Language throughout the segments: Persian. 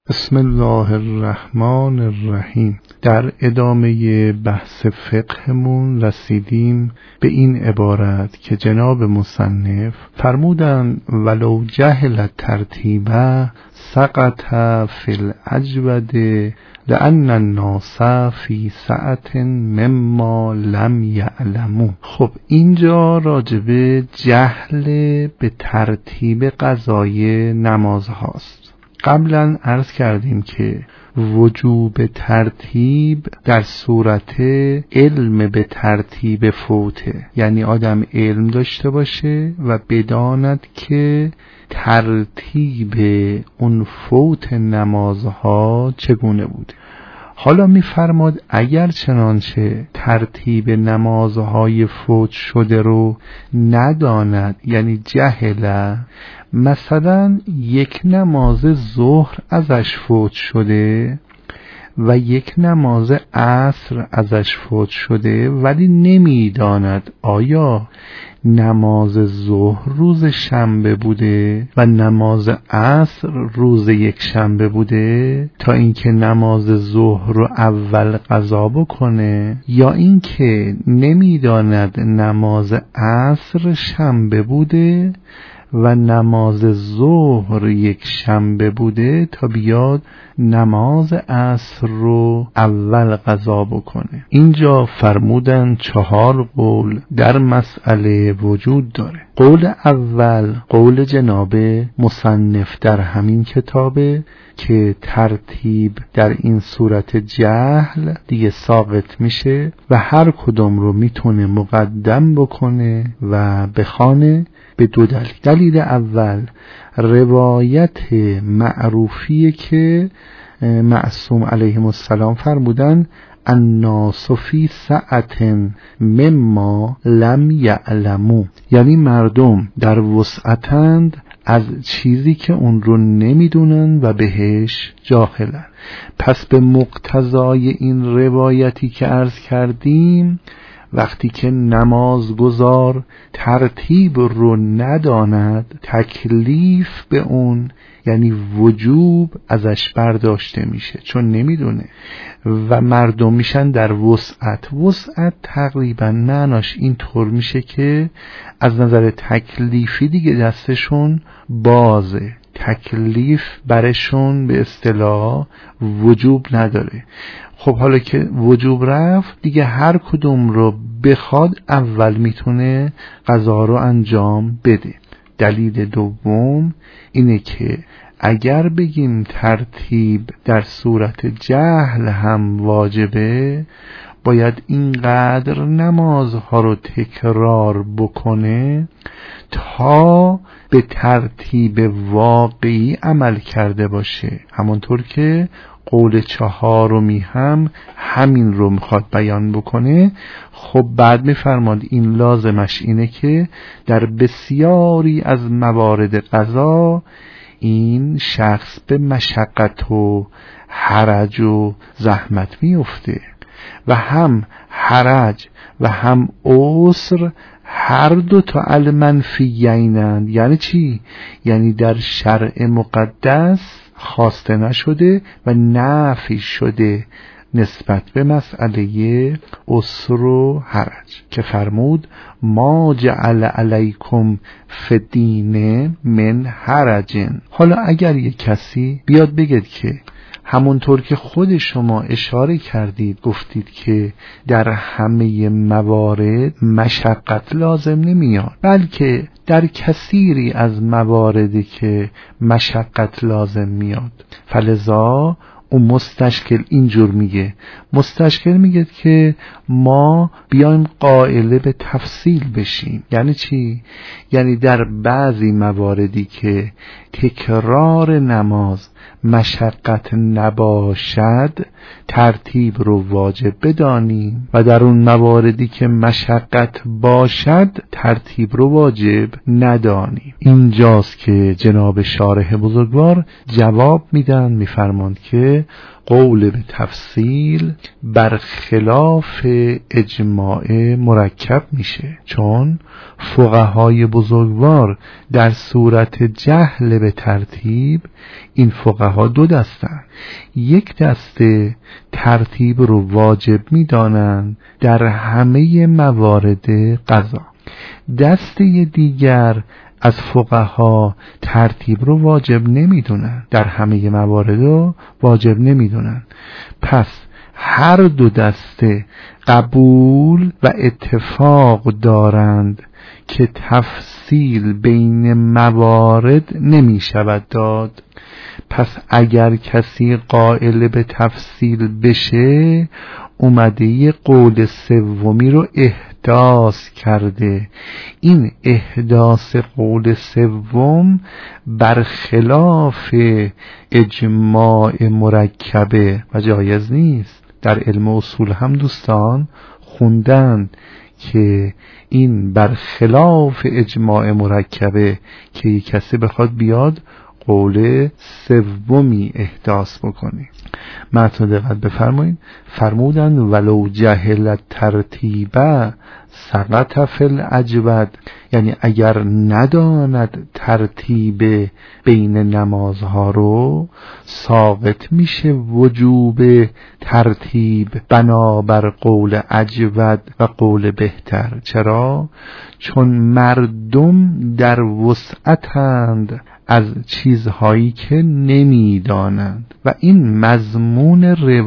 بسم الله الرحمن الرحیم. در ادامه بحث فقهمون رسیدیم به این عبارت که جناب مصنف فرمودند ولو جهل ترتیبه سقط فی الاجود لأن الناس فی سعة مما لم یعلموا. خب اینجا راجب جهل به ترتیب قضای نماز هاست. قبلا عرض کردیم که وجوب ترتیب در صورت علم به ترتیب فوته، یعنی آدم علم داشته باشه و بداند که ترتیب اون فوت نمازها چگونه بوده. حالا می‌فرماد اگر چنانچه ترتیب نمازهای فوت شده رو نداند، یعنی جهل، مثلا یک نماز ظهر ازش فوت شده و یک نماز عصر ازش فوت شده ولی نمیداند آیا نماز ظهر روز شنبه بوده و نماز عصر روز یک شنبه بوده تا اینکه نماز ظهر رو اول قضا بکنه، یا اینکه نمیداند نماز عصر شنبه بوده و نماز ظهر یک شنبه بوده تا بیاد نماز عصر رو اول قضا بکنه. اینجا فرمودن 4 قول در مسئله وجود داره. قول اول قول جناب مصنف در همین کتابه که ترتیب در این صورت جهل دیگه ساقط میشه و هر کدوم رو میتونه مقدم بکنه و بخونه به 2 دلیل. دلیل اول روایت معروفیه که معصوم علیهم السلام فرمودن الناس فی سعة مما لم یعلموا، یعنی مردم در وسعتند از چیزی که اون رو نمیدونن و بهش جاهلن. پس به مقتضای این روایتی که عرض کردیم، وقتی که نمازگزار ترتیب رو نداند، تکلیف به اون یعنی وجوب ازش برداشته میشه چون نمیدونه و مردم میشن در وسعت. وسعت تقریبا معناش این طور میشه که از نظر تکلیفی دیگه دستشون بازه، تکلیف برشون به اصطلاح وجوب نداره. خب حالا که وجوب رفت دیگه هر کدوم رو بخواد اول میتونه قضا رو انجام بده. دلیل دوم اینه که اگر بگیم ترتیب در صورت جهل هم واجبه، باید اینقدر نمازها رو تکرار بکنه تا به ترتیب واقعی عمل کرده باشه. همونطور که قول 4 هم همین رو میخواد بیان بکنه. خب بعد میفرماد این لازمش اینه که در بسیاری از موارد قضا این شخص به مشقت و حرج و زحمت میفته و هم حرج و هم عسر هر دو تا المنفیینند. یعنی چی؟ یعنی در شرع مقدس خواسته نشده و نفی شده نسبت به مسئله عسر و حرج که فرمود ما جعل علیکم فی الدین من حرج. حالا اگر یک کسی بیاد بگه که همونطور که خود شما اشاره کردید، گفتید که در همه موارد مشقت لازم نمیاد، بلکه در کثیری از مواردی که مشقت لازم میاد، فلذا اون مستشکل اینجور میگه. مستشکل میگه که ما بیایم قائل به تفصیل بشیم. یعنی چی؟ یعنی در بعضی مواردی که تکرار نماز مشقت نباشد ترتیب رو واجب بدانیم و در اون مواردی که مشقت باشد ترتیب رو واجب ندانیم. اینجاست که جناب شارح بزرگوار جواب میدن، میفرماند که قول به تفصیل برخلاف اجماع مرکب میشه، چون فقهای بزرگوار در صورت جهل به ترتیب این فقها فقها دو دستن. یک دسته ترتیب رو واجب می‌دانند در همه موارد قضا. دسته دیگر از فقها ترتیب رو واجب نمی‌دونن، در همه موارد رو واجب نمی‌دونن. پس هر دو دسته قبول و اتفاق دارند که تفصیل بین موارد نمی شود داد. پس اگر کسی قائل به تفصیل بشه، اومده یه قول سومی رو احداث کرده. این احداث قول سوم برخلاف اجماع مرکبه و جایز نیست. در علم اصول هم دوستان خوندن که این برخلاف اجماع مرکبه که یک کسی بخواد بیاد قول سومی احداث بکنه. متن دقت بفرمایید. فرمودن ولو جهل ترتیبه سقط فی الاجود، یعنی اگر نداند ترتیب بین نمازها رو، ساقط میشه وجوب ترتیب بنابر قول اجود و قول بهتر. چرا؟ چون مردم در وسعتند از چیزهایی که نمیدانند و این مضمون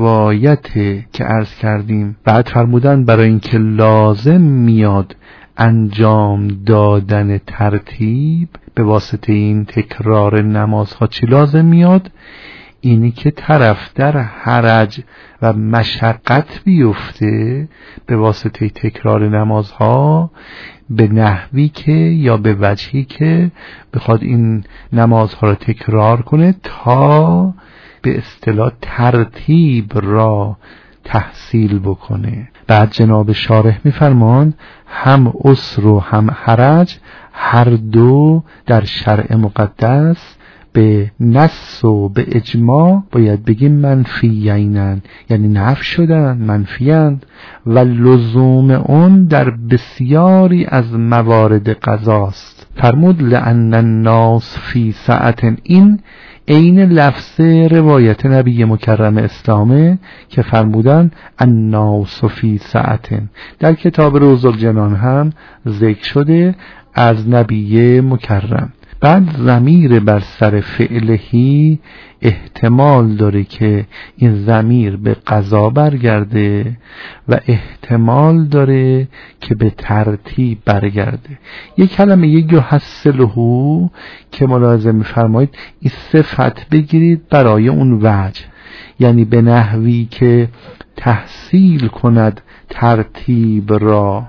روایته که عرض کردیم. بعد فرمودن برای اینکه لازم میاد انجام دادن ترتیب به واسطه این تکرار نمازها، چی لازم میاد؟ اینی که طرف در حرج و مشقت بیفته به واسطه تکرار نمازها، به نحوی که یا به وجهی که بخواد این نمازها را تکرار کنه تا به اصطلاح ترتیب را تحصیل بکنه. بعد جناب شارح میفرمان هم عسر و هم حرج هر دو در شرع مقدس به نص و به اجماع باید بگیم منفیینن، یعنی نفی شدن، منفیند. و لزوم اون در بسیاری از موارد قضاست. فرمود لأن الناس فی سعة، این عین لفظ روایت نبی مکرم اسلامه که فرمودن الناس فی سعة. در کتاب روض الجنان هم ذکر شده از نبی مکرم. بعد ضمیر بر سر فعلهی احتمال داره که این ضمیر به قضا برگرده و احتمال داره که به ترتیب برگرده. یک کلمه یحصله که ملاحظه می‌فرمایید این صفت بگیرید برای اون وجه، یعنی به نحوی که تحصیل کند ترتیب را.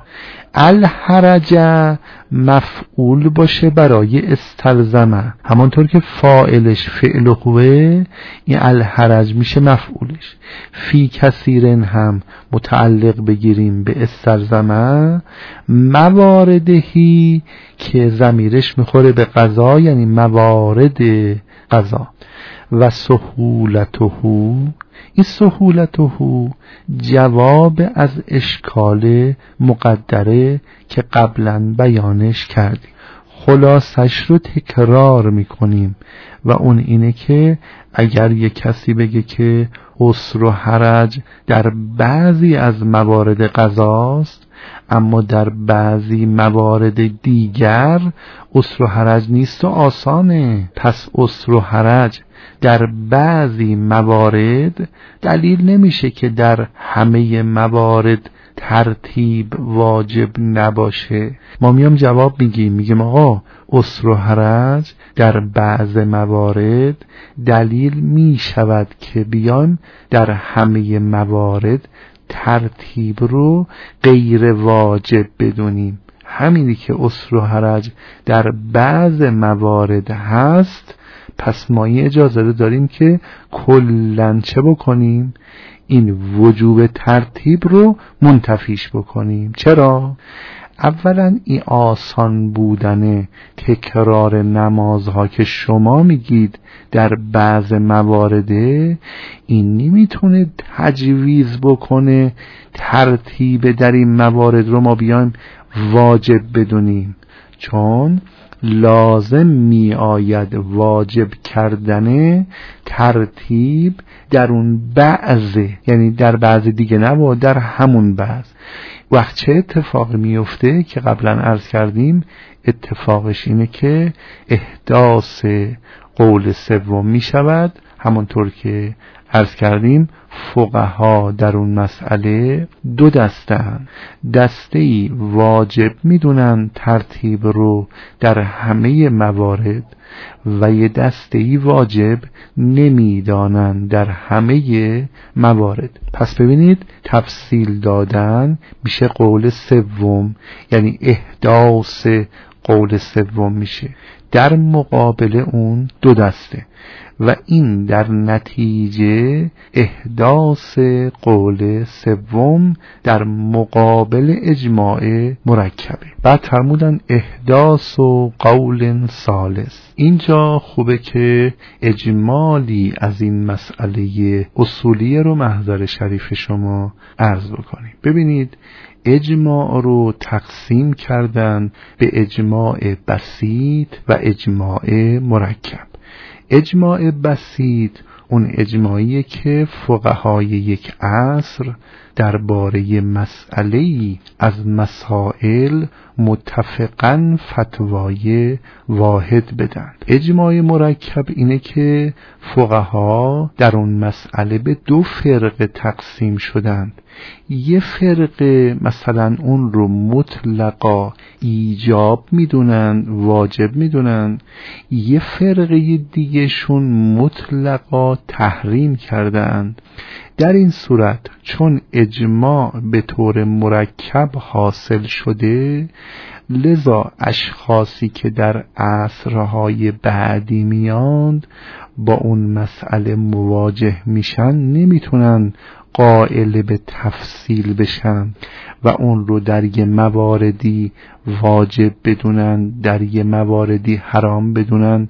الحرج مفعول باشه برای استلزمه، همانطور که فاعلش فعل هوه، این الحرج میشه مفعولش. فی کثیرن هم متعلق بگیریم به استلزمه، مواردهی که ضمیرش میخوره به قضا، یعنی موارد قضا. و سهولته، این سهولته جواب از اشکال مقدره که قبلا بیانش کردیم. خلاصش رو تکرار میکنیم و اون اینه که اگر یک کسی بگه که عسر و حرج در بعضی از موارد قضاست، اما در بعضی موارد دیگر عسر و حرج نیست و آسانه، پس عسر و حرج در بعضی موارد دلیل نمیشه که در همه موارد ترتیب واجب نباشه. ما میام جواب میگیم آقا عسر و حرج در بعض موارد دلیل میشود که بیایم در همه موارد ترتیب رو غیر واجب بدونیم. همینی که عسر و حرج در بعض موارد هست، پس ما این اجازه داریم که کلن چه بکنیم؟ این وجوب ترتیب رو منتفیش بکنیم. چرا؟ اولا این آسان بودن تکرار نمازها که شما میگید در بعض موارد، این نمیتونه تجویز بکنه ترتیب در این موارد رو ما بیایم واجب بدونیم، چون لازم می آید واجب کردن ترتیب در اون بعض، یعنی در بعض دیگه نه، در همون بعض. وقت چه اتفاقی میفته که قبلا عرض کردیم؟ اتفاقش اینه که احداث قول سوم می شود. همونطور که عرض کردیم فقها در اون مسئله دو دسته‌اند. دسته‌ای واجب میدونن ترتیب رو در همه موارد و یه دسته‌ای واجب نمیدانن در همه موارد. پس ببینید تفصیل دادن میشه قول سوم، یعنی احداث قول سوم میشه در مقابل اون دو دسته، و این در نتیجه احداث قول سوم در مقابل اجماع مرکبه. بعد فرمودن احداث و قول ثالث. اینجا خوبه که اجمالی از این مسئله اصولیه رو محضر شریف شما عرض بکنیم. ببینید اجماع رو تقسیم کردن به اجماع بسیط و اجماع مرکب. اجماع بسیط اون اجماعیه که فقهای یک عصر درباره مسئله‌ای از مسائل متفقاً فتوای واحد بدن. اجماع مرکب اینه که فقها در اون مسئله به دو فرقه تقسیم شدند. یه فرقه مثلا اون رو مطلقا ایجاب میدونن، واجب میدونن، یه فرقه دیگه شون مطلقا تحریم کردند. در این صورت چون اجماع به طور مرکب حاصل شده، لذا اشخاصی که در عصرهای بعدی میاند با اون مسئله مواجه میشن نمیتونن قائل به تفصیل بشن و اون رو در یه مواردی واجب بدونن، در یه مواردی حرام بدونن،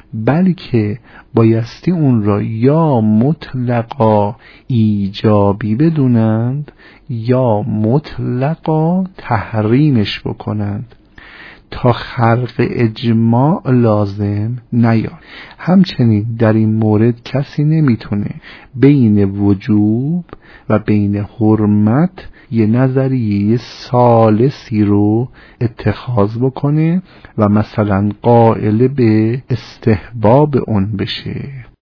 بلکه بایستی اون را یا مطلقا ایجابی بدونند یا مطلقا تحریمش بکنند تا خرق اجماع لازم نیاد. همچنین در این مورد کسی نمیتونه بین وجوب و بین حرمت یه نظریه ثالثی رو اتخاذ بکنه و مثلا قائل به استحباب اون بشه.